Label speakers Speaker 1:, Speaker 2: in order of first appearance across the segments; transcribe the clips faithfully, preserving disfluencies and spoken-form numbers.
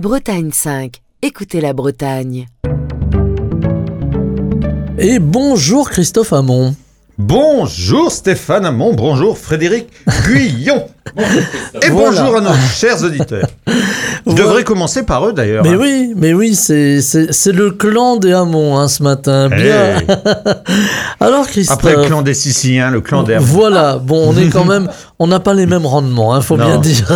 Speaker 1: Bretagne cinq, écoutez la Bretagne.
Speaker 2: Et bonjour Christophe Hamon.
Speaker 3: Bonjour Stéphane Hamon, bonjour Frédéric Guyon. Et
Speaker 2: Voilà.
Speaker 3: bonjour à nos chers auditeurs. Je
Speaker 2: Voilà.
Speaker 3: devrais commencer par eux d'ailleurs.
Speaker 2: Mais
Speaker 3: hein.
Speaker 2: oui, mais oui, c'est, c'est, c'est le clan des Hamon hein, ce matin. Bien.
Speaker 3: Hey.
Speaker 2: Alors Christophe.
Speaker 3: Après le clan des Siciliens, le clan des Hamon.
Speaker 2: Voilà, bon, on est quand même, on n'a pas les mêmes rendements, hein, faut
Speaker 3: Non.
Speaker 2: bien dire.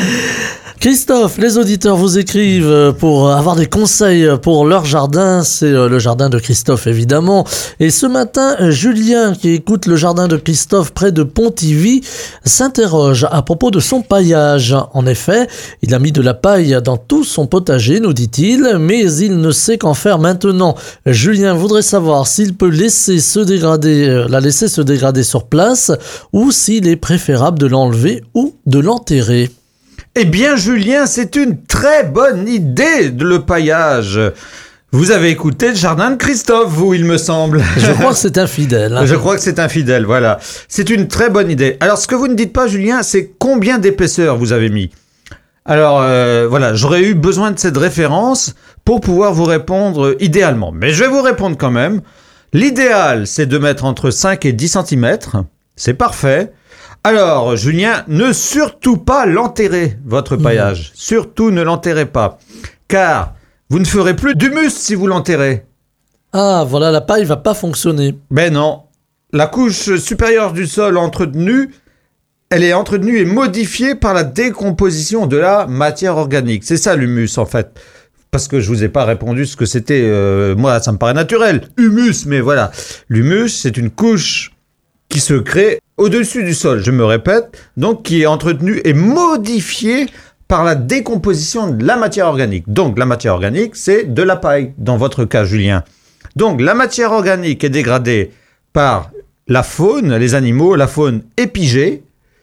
Speaker 2: Christophe, les auditeurs vous écrivent pour avoir des conseils pour leur jardin. C'est le jardin de Christophe, évidemment. Et ce matin, Julien, qui écoute le jardin de Christophe près de Pontivy, s'interroge à propos de son paillage. En effet, il a mis de la paille dans tout son potager, nous dit-il, mais il ne sait qu'en faire maintenant. Julien voudrait savoir s'il peut laisser se dégrader, la laisser se dégrader sur place ou s'il est préférable de l'enlever ou de l'enterrer.
Speaker 3: Eh bien Julien, c'est une très bonne idée de le paillage. Vous avez écouté le jardin de Christophe, vous, il me semble.
Speaker 2: Je crois que c'est infidèle. hein.
Speaker 3: Je crois que c'est infidèle, voilà. C'est une très bonne idée. Alors, ce que vous ne dites pas, Julien, c'est combien d'épaisseur vous avez mis. Alors, euh, voilà, j'aurais eu besoin de cette référence pour pouvoir vous répondre idéalement. Mais je vais vous répondre quand même. L'idéal, c'est de mettre entre cinq et dix centimètres. C'est parfait. Alors, Julien, ne surtout pas l'enterrer, votre paillage. Mmh. Surtout ne l'enterrez pas. Car vous ne ferez plus d'humus si vous l'enterrez.
Speaker 2: Ah, voilà, la paille va pas fonctionner.
Speaker 3: Ben non. La couche supérieure du sol entretenue, elle est entretenue et modifiée par la décomposition de la matière organique. C'est ça l'humus, en fait. Parce que je vous ai pas répondu ce que c'était. Euh, moi, ça me paraît naturel. Humus, mais voilà. L'humus, c'est une couche qui se crée au-dessus du sol, je me répète, donc qui est entretenue et modifiée par la décomposition de la matière organique. Donc, la matière organique, c'est de la paille, dans votre cas, Julien. Donc, la matière organique est dégradée par la faune, les animaux, la faune épigée.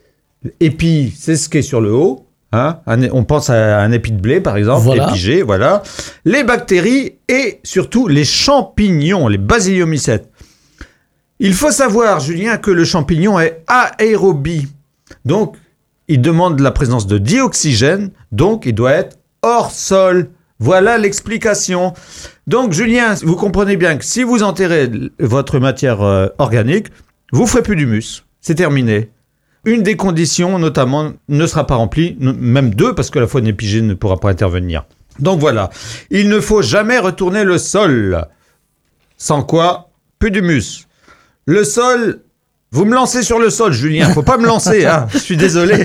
Speaker 3: Épi, c'est ce qui est sur le haut. Hein, un, on pense à un épi de blé, par exemple,
Speaker 2: Voilà.
Speaker 3: épigé, voilà. Les bactéries et surtout les champignons, les basidiomycètes. Il faut savoir, Julien, que le champignon est aérobie. Donc, il demande la présence de dioxygène, donc il doit être hors sol. Voilà l'explication. Donc, Julien, vous comprenez bien que si vous enterrez votre matière euh, organique, vous ne ferez plus d'humus. C'est terminé. Une des conditions, notamment, ne sera pas remplie, même deux, parce que la faune épigée ne pourra pas intervenir. Donc voilà, il ne faut jamais retourner le sol. Sans quoi, plus d'humus. Le sol, vous me lancez sur le sol, Julien. Faut pas me lancer, hein. Je suis désolé.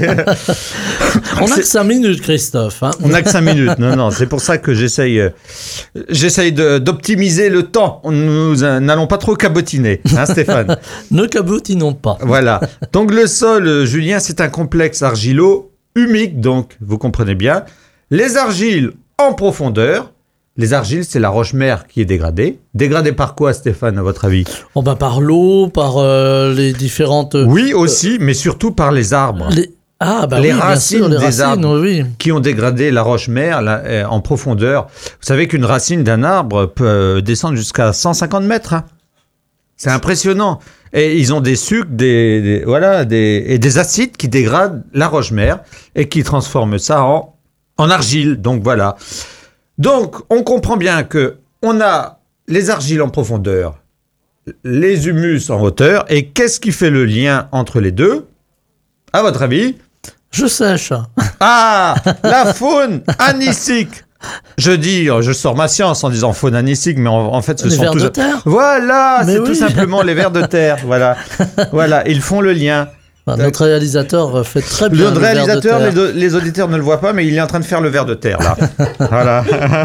Speaker 2: On n'a que cinq minutes, Christophe. Hein.
Speaker 3: On n'a que cinq minutes. Non, non, c'est pour ça que j'essaye, euh, j'essaye de, d'optimiser le temps. Nous euh, n'allons pas trop cabotiner, hein, Stéphane.
Speaker 2: Ne cabotinons pas.
Speaker 3: Voilà. Donc le sol, euh, Julien, c'est un complexe argilo-humique, donc vous comprenez bien. Les argiles en profondeur. Les argiles, c'est la roche-mère qui est dégradée. Dégradée par quoi, Stéphane, à votre avis ?
Speaker 2: Oh ben par l'eau, par euh, les différentes...
Speaker 3: Oui, aussi, mais surtout par les arbres.
Speaker 2: Les... Ah, bah
Speaker 3: les
Speaker 2: oui,
Speaker 3: racines
Speaker 2: bien sûr, les
Speaker 3: des
Speaker 2: racines,
Speaker 3: arbres
Speaker 2: oui.
Speaker 3: qui ont dégradé la roche-mère là, euh, en profondeur. Vous savez qu'une racine d'un arbre peut euh, descendre jusqu'à cent cinquante mètres. Hein. C'est impressionnant. Et ils ont des sucres, des, des, voilà, des, et des acides qui dégradent la roche-mère et qui transforment ça en, en argile. Donc voilà. Donc, on comprend bien que on a les argiles en profondeur, les humus en hauteur, et qu'est-ce qui fait le lien entre les deux ? À votre avis ?
Speaker 2: Je sèche.
Speaker 3: Ah, la faune anicique. Je dis, je sors ma science en disant faune anicique, mais en, en fait, ce
Speaker 2: les
Speaker 3: sont
Speaker 2: vers
Speaker 3: tous...
Speaker 2: de terre.
Speaker 3: Voilà,
Speaker 2: Mais
Speaker 3: c'est
Speaker 2: oui.
Speaker 3: tout simplement les vers de terre. Voilà, voilà, ils font le lien.
Speaker 2: Bah, notre réalisateur fait très bien
Speaker 3: Le
Speaker 2: le
Speaker 3: réalisateur,
Speaker 2: vers de terre.
Speaker 3: les, les auditeurs ne le voient pas, mais il est en train de faire le ver de terre, là. Voilà.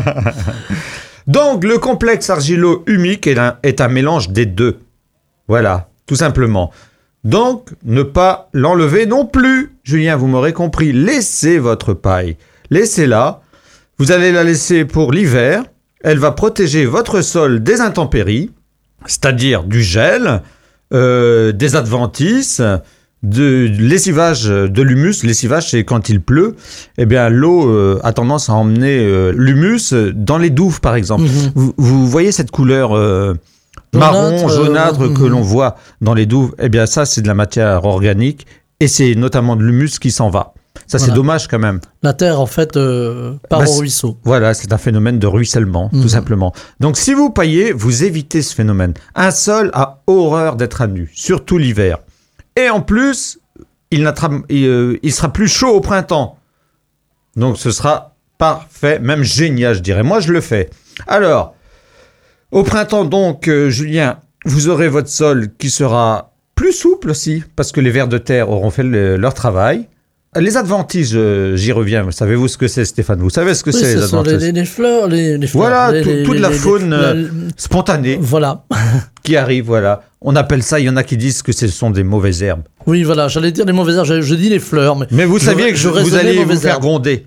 Speaker 3: Donc, le complexe argilo-humique est un, est un mélange des deux. Voilà, tout simplement. Donc, ne pas l'enlever non plus. Julien, vous m'aurez compris. Laissez votre paille. Laissez-la. Vous allez la laisser pour l'hiver. Elle va protéger votre sol des intempéries, c'est-à-dire du gel, euh, des adventices, de lessivage de l'humus. Lessivage, c'est quand il pleut, eh bien l'eau euh, a tendance à emmener euh, l'humus dans les douves, par exemple. Mm-hmm. Vous, vous voyez cette couleur euh, marron, jaunâtre euh, que mm-hmm. l'on voit dans les douves. Eh bien ça, c'est de la matière organique et c'est notamment de l'humus qui s'en va. Ça,
Speaker 2: Voilà.
Speaker 3: c'est dommage quand même.
Speaker 2: La terre, en fait, euh, part
Speaker 3: Bah,
Speaker 2: au
Speaker 3: c'est-
Speaker 2: ruisseau.
Speaker 3: Voilà, c'est un phénomène de ruissellement,
Speaker 2: Mhm.
Speaker 3: tout simplement. Donc, si vous paillez, vous évitez ce phénomène. Un sol a horreur d'être à nu, surtout l'hiver. Et en plus, il, n'attrape- il, euh, il sera plus chaud au printemps. Donc, ce sera parfait, même génial, je dirais. Moi, je le fais. Alors, au printemps, donc, euh, Julien, vous aurez votre sol qui sera plus souple aussi, parce que les vers de terre auront fait le- leur travail. Les adventices, euh, j'y reviens. Savez-vous ce que c'est, Stéphane? Vous savez ce que
Speaker 2: Oui,
Speaker 3: c'est, les
Speaker 2: ce sont
Speaker 3: adventices?
Speaker 2: les, les- les fleurs, les, les fleurs.
Speaker 3: Voilà,
Speaker 2: les-
Speaker 3: tout-
Speaker 2: les-
Speaker 3: toute
Speaker 2: les-
Speaker 3: la
Speaker 2: les-
Speaker 3: faune,
Speaker 2: la-
Speaker 3: euh, Spontanée
Speaker 2: Voilà.
Speaker 3: qui arrive, voilà. On appelle ça, il y en a qui disent que ce sont des mauvaises herbes.
Speaker 2: Oui, voilà. J'allais dire les mauvaises herbes. Je, je dis les fleurs, mais.
Speaker 3: Mais vous
Speaker 2: Je-
Speaker 3: saviez que
Speaker 2: je
Speaker 3: je, vous
Speaker 2: raisonnais
Speaker 3: alliez vous
Speaker 2: mauvaises
Speaker 3: faire
Speaker 2: herbes.
Speaker 3: gronder.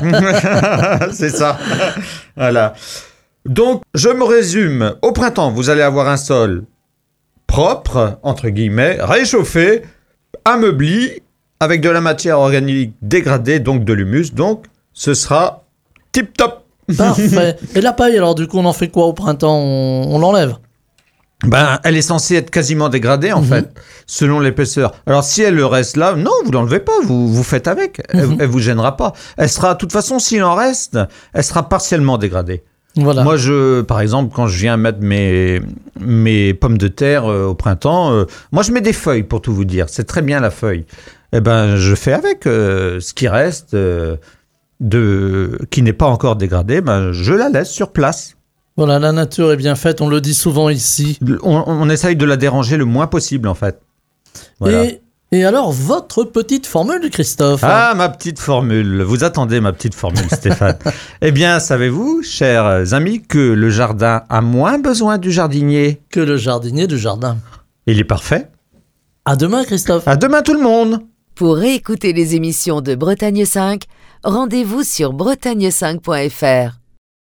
Speaker 3: C'est ça. Voilà. Donc, je me résume. Au printemps, vous allez avoir un sol propre, entre guillemets, réchauffé, ameubli, avec de la matière organique dégradée, donc de l'humus. Donc, ce sera tip-top.
Speaker 2: Parfait. Et la paille, alors, du coup, on en fait quoi au printemps? On, on l'enlève.
Speaker 3: Ben, elle est censée être quasiment dégradée, en
Speaker 2: Mhm.
Speaker 3: fait, selon l'épaisseur. Alors, si elle reste là, non, vous l'enlevez pas, vous, vous faites avec. Elle,
Speaker 2: Mhm.
Speaker 3: elle vous gênera pas. Elle sera, de toute façon, s'il en reste, elle sera partiellement dégradée.
Speaker 2: Voilà.
Speaker 3: Moi, je, par exemple, quand je viens mettre mes, mes pommes de terre euh, au printemps, euh, moi, je mets des feuilles, pour tout vous dire. C'est très bien, la feuille. Eh ben, je fais avec euh, ce qui reste, euh, de, qui n'est pas encore dégradé, ben, je la laisse sur place.
Speaker 2: Voilà, la nature est bien faite. On le dit souvent ici.
Speaker 3: On, on essaye de la déranger le moins possible, en fait. Voilà.
Speaker 2: Et, et alors, votre petite formule, Christophe?
Speaker 3: Ah, ma petite formule. Vous attendez ma petite formule, Stéphane. Eh bien, savez-vous, chers amis, que le jardin a moins besoin du jardinier?
Speaker 2: Que le jardinier du jardin.
Speaker 3: Il est parfait.
Speaker 2: À demain, Christophe.
Speaker 3: À demain, tout le monde.
Speaker 1: Pour réécouter les émissions de Bretagne cinq, rendez-vous sur bretagne cinq point f r.